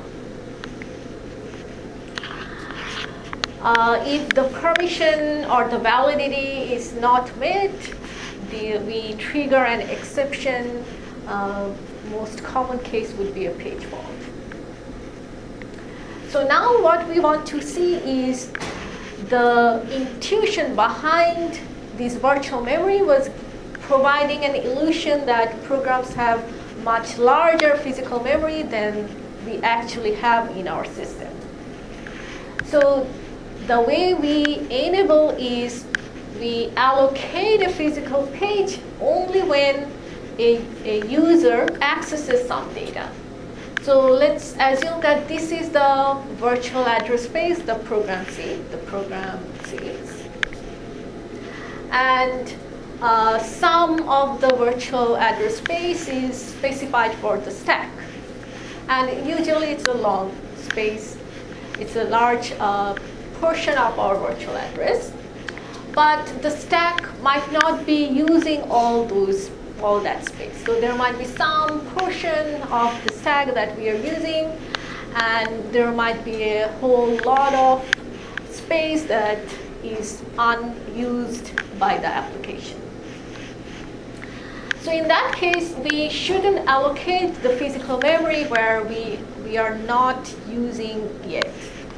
Uh, if the permission or the validity is not met, the, we trigger an exception. Uh, most common case would be a page fault. So now what we want to see is the intuition behind this virtual memory was providing an illusion that programs have much larger physical memory than we actually have in our system. So the way we enable is we allocate a physical page only when a, a user accesses some data. So let's assume that this is the virtual address space the program sees, the program sees. And Uh, some of the virtual address space is specified for the stack. And usually it's a long space. It's a large uh, portion of our virtual address. But the stack might not be using all those, all that space. So there might be some portion of the stack that we are using, and there might be a whole lot of space that is unused by the application. So in that case, we shouldn't allocate the physical memory where we, we are not using yet.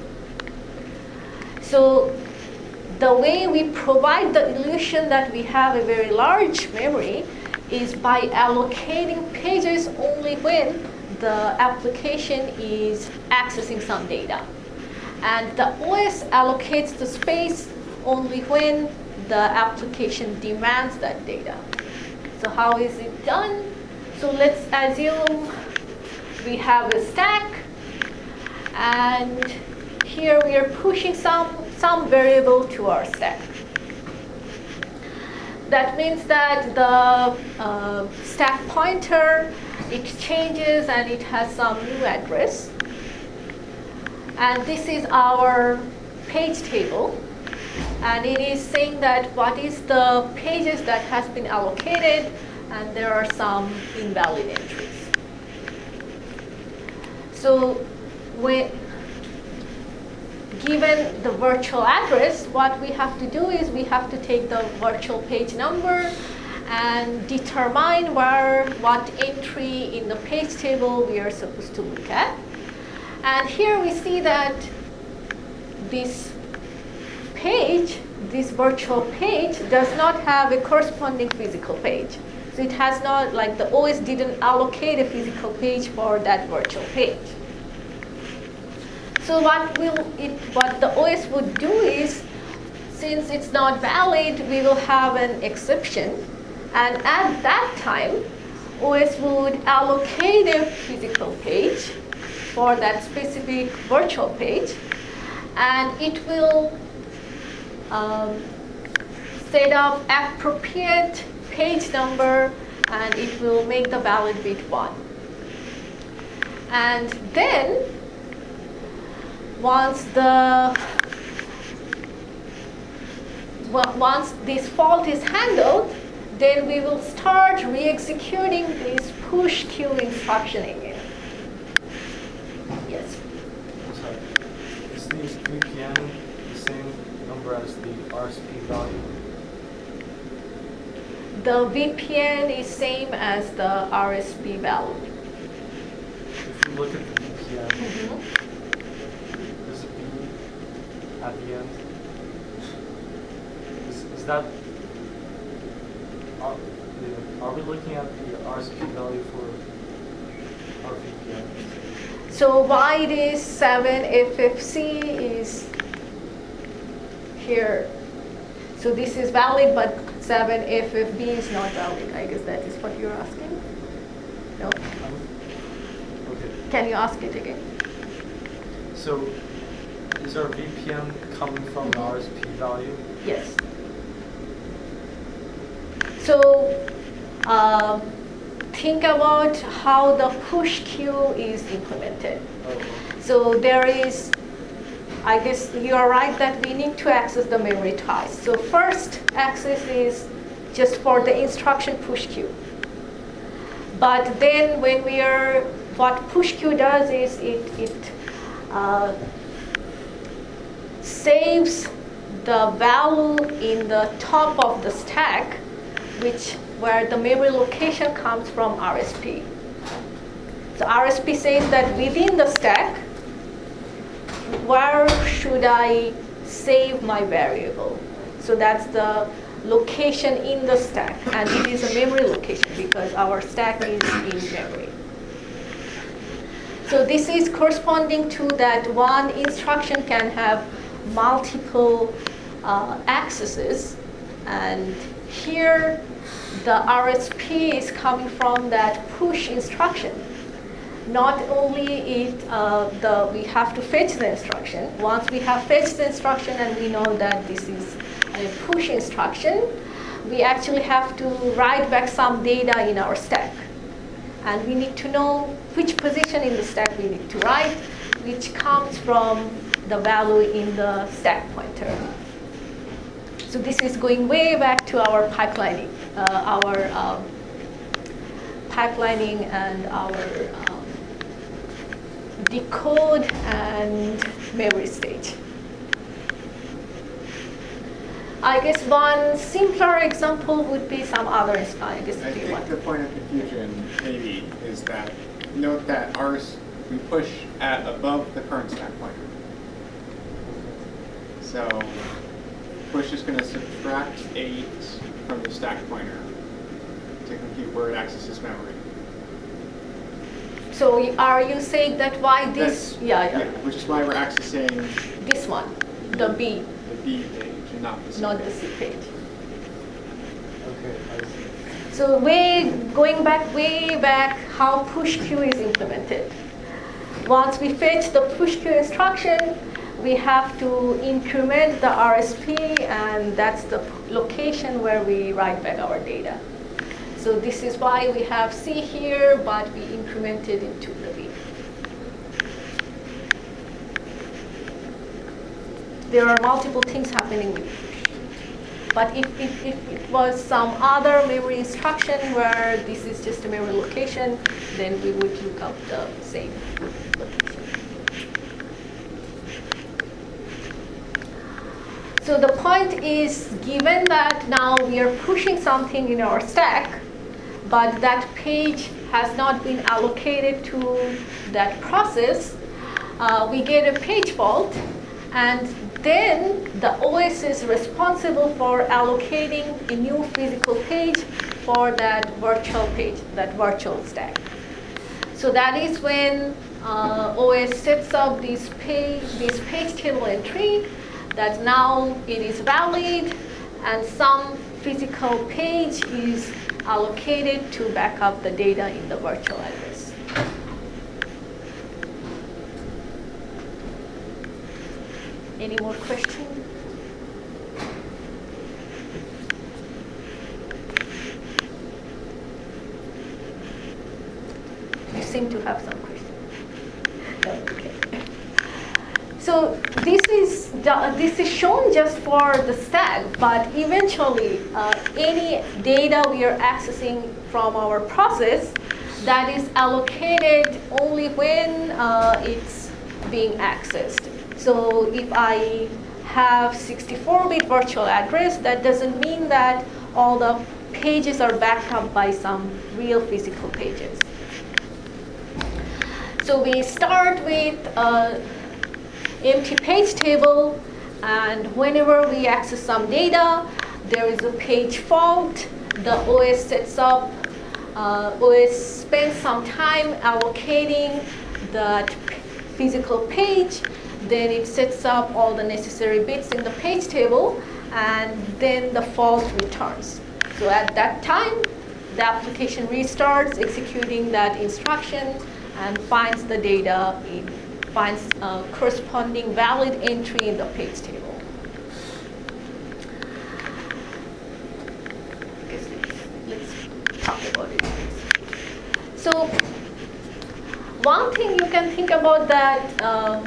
So the way we provide the illusion that we have a very large memory is by allocating pages only when the application is accessing some data. And the O S allocates the space only when the application demands that data. So how is it done? So let's assume we have a stack, and here we are pushing some, some variable to our stack. That means that the uh, stack pointer, it changes and it has some new address. And this is our page table. And it is saying that what is the pages that has been allocated, and there are some invalid entries. So when, given the virtual address, what we have to do is we have to take the virtual page number and determine where, what entry in the page table we are supposed to look at. And here we see that this page, this virtual page, does not have a corresponding physical page. So it has not, like the O S didn't allocate a physical page for that virtual page. So what will it, what the O S would do is, since it's not valid, we will have an exception. And at that time, O S would allocate a physical page for that specific virtual page. And it will um, set up appropriate page number, and it will make the valid bit one. And then, once the well, once this fault is handled, then we will start re-executing this push queue instruction again. Yes. Sorry. Is the V P N the same number as the R S P value? The V P N is same as the R S P value. If you look at the V P N, mm-hmm. There's a B at the end. Is, is that, are, are we looking at the R S P value for our V P N? So why this seven F F C is here? So this is valid, but seven F F B is not valid. I guess that is what you're asking? No? Um, okay. Can you ask it again? So is our V P N coming from the R S P value? Yes. So um, think about how the push queue is implemented. Oh. So there is, I guess you're right that we need to access the memory twice. So first access is just for the instruction push queue. But then when we are, what push queue does is it, it uh, saves the value in the top of the stack, which where the memory location comes from R S P. So R S P says that within the stack, where should I save my variable? So that's the location in the stack, and it is a memory location because our stack is in memory. So this is corresponding to that one instruction can have multiple uh, accesses, and here the R S P is coming from that push instruction. Not only it, uh, the, we have to fetch the instruction. Once we have fetched the instruction and we know that this is a push instruction, we actually have to write back some data in our stack. And we need to know which position in the stack we need to write, which comes from the value in the stack pointer. So this is going way back to our pipelining, uh, our um, pipelining and our um, decode and memory stage. I guess one simpler example would be some other, I guess. I think one. The point of confusion maybe is that note that ours we push at above the current stack pointer. So push is going to subtract eight from the stack pointer to compute where it accesses memory. So are you saying that why this? That's, yeah, yeah, yeah. Which is why we're accessing this one, the B. The B page and not the C Not page. the C page. Okay, I see. So way going back, way back, how push queue is implemented. Once we fetch the push queue instruction, we have to increment the R S P, and that's the location where we write back our data. So this is why we have C here, but we incremented into the B. There are multiple things happening with push. But if, if, if it was some other memory instruction where this is just a memory location, then we would look up the same location. So the point is, given that now we are pushing something in our stack, but that page has not been allocated to that process, uh, we get a page fault, and then the O S is responsible for allocating a new physical page for that virtual page, that virtual stack. So that is when uh, O S sets up this page, this page table entry that now it is valid, and some physical page is allocated to back up the data in the virtual address. Any more questions? You seem to have some questions. Okay. So this is this is shown just for the stack, but eventually uh, any data we are accessing from our process, that is allocated only when uh, it's being accessed. So if I have sixty-four bit virtual address, that doesn't mean that all the pages are backed up by some real physical pages. So we start with uh, empty page table, and whenever we access some data, there is a page fault. The O S sets up, uh, O S spends some time allocating that physical page, then it sets up all the necessary bits in the page table, and then the fault returns. So at that time, the application restarts executing that instruction and finds the data, it finds a corresponding valid entry in the page table. I guess let's, let's talk about it. So one thing you can think about that, uh,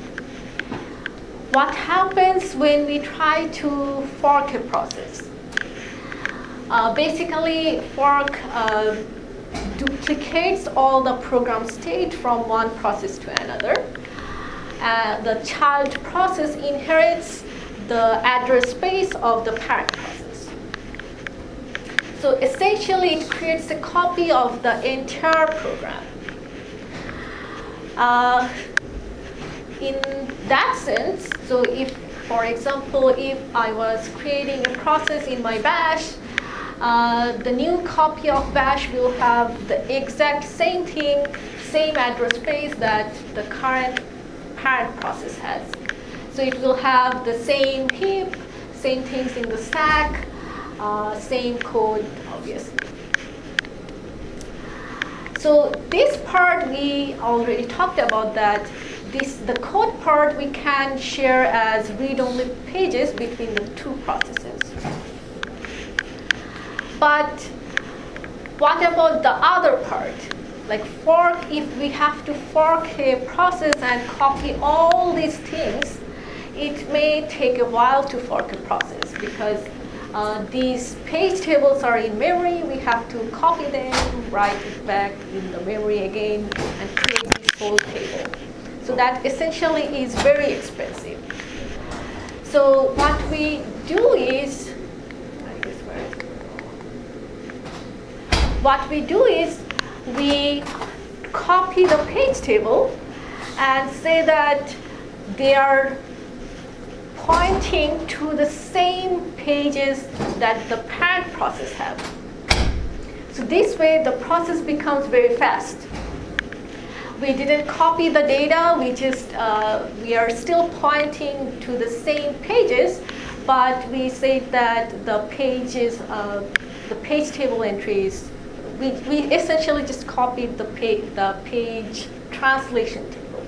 what happens when we try to fork a process? Uh, basically, fork uh, duplicates all the program state from one process to another. Uh, the child process inherits the address space of the parent process. So essentially, it creates a copy of the entire program. Uh, in that sense, so if, for example, if I was creating a process in my bash, Uh, the new copy of bash will have the exact same thing, same address space that the current parent process has. So it will have the same heap, same things in the stack, uh, same code, obviously. So this part we already talked about, that this the code part we can share as read-only pages between the two processes. But what about the other part? Like fork, if we have to fork a process and copy all these things, it may take a while to fork a process because uh, these page tables are in memory. We have to copy them, write it back in the memory again, and create this whole table. So that essentially is very expensive. So what we do is, What we do is we copy the page table and say that they are pointing to the same pages that the parent process have. So this way the process becomes very fast. We didn't copy the data, we just, uh, we are still pointing to the same pages, but we say that the pages, uh, the page table entries, We, we essentially just copied the page, the page translation table.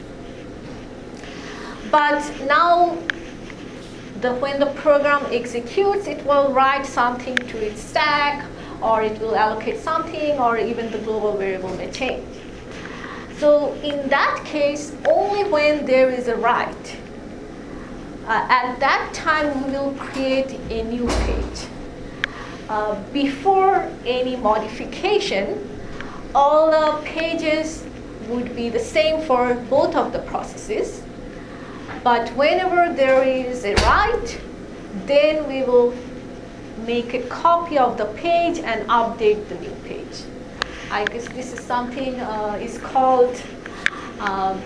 But now, the, when the program executes, it will write something to its stack, or it will allocate something, or even the global variable may change. So in that case, only when there is a write, uh, at that time we will create a new page. Uh, before any modification, all the pages would be the same for both of the processes. But whenever there is a write, then we will make a copy of the page and update the new page. I guess this is something uh, is called um,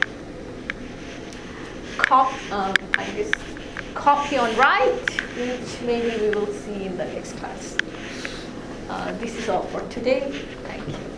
cop, um, I guess copy on write, which maybe we will see in the next class. Uh, this is all for today. Thank you.